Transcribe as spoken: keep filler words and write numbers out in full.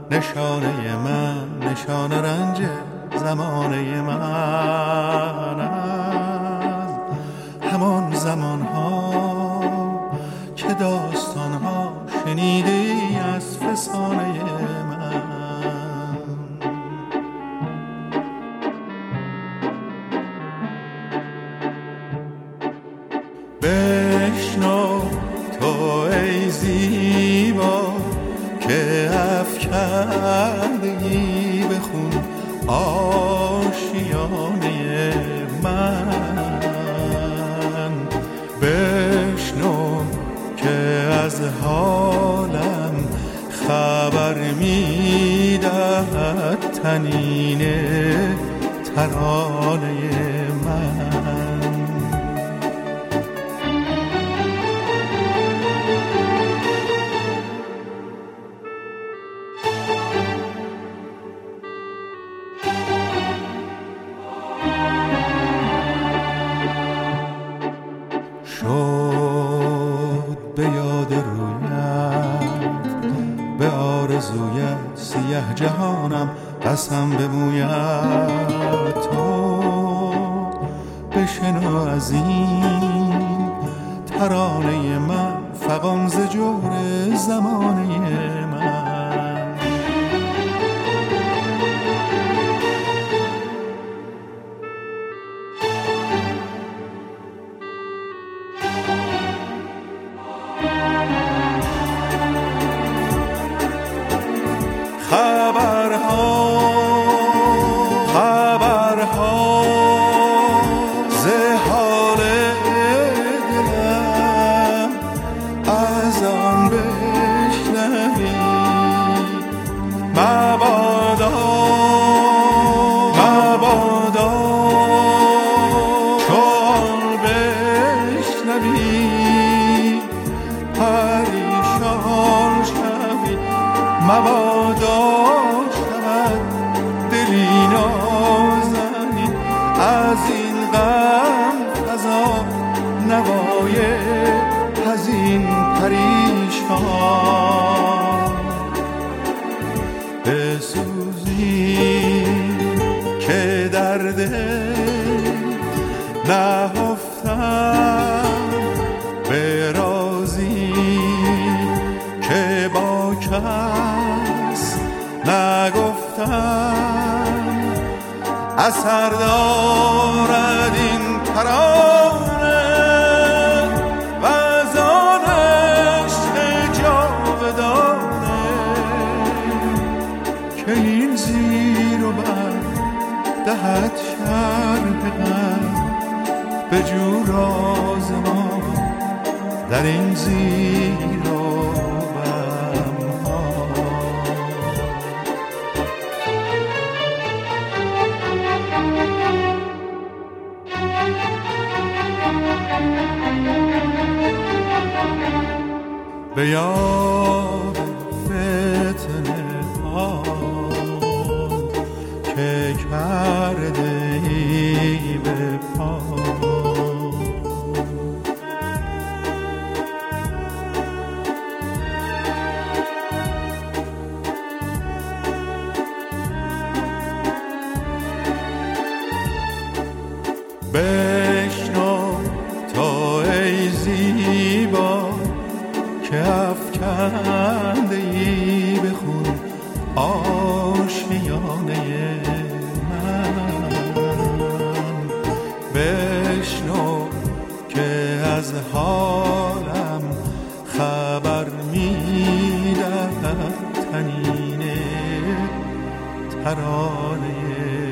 نشانه من، نشانه رنج زمانه من، از همان زمان ها که داستان ها شنیدی از فسانه من. بشنو تو ای زیبا که افکندگی به خون آشیانه من. بشنو که از حالم خبر میدهد طنین ترانه من. شد به یاد رویت، به آرزویت سیه جهانم قسم به مویت. تو بشنو از این ترانه من، فغان ز جور زمانه من. خبرها خبرها ز حال دلم از آن بشنوی. مبادا مبادا تو آن بشنوی پریشان شوی. مبادا شود دلی نازنی از این غم فزا نوای حزین پریشان. بسوزی که در دل نهفتم، به رازی که با کس نگفتم. اثر دارد این ترانه و از آن عشق جاودانه که این زیر و بر دهد شرح غم. به جو راز ما در این زیر و به یاد فتنه ها که کرده ای به پا. بشنو تو ای زیبا که افکنده ای به خون آشیانه من. بشنو که از حالم خبر میدهد طنین ترانه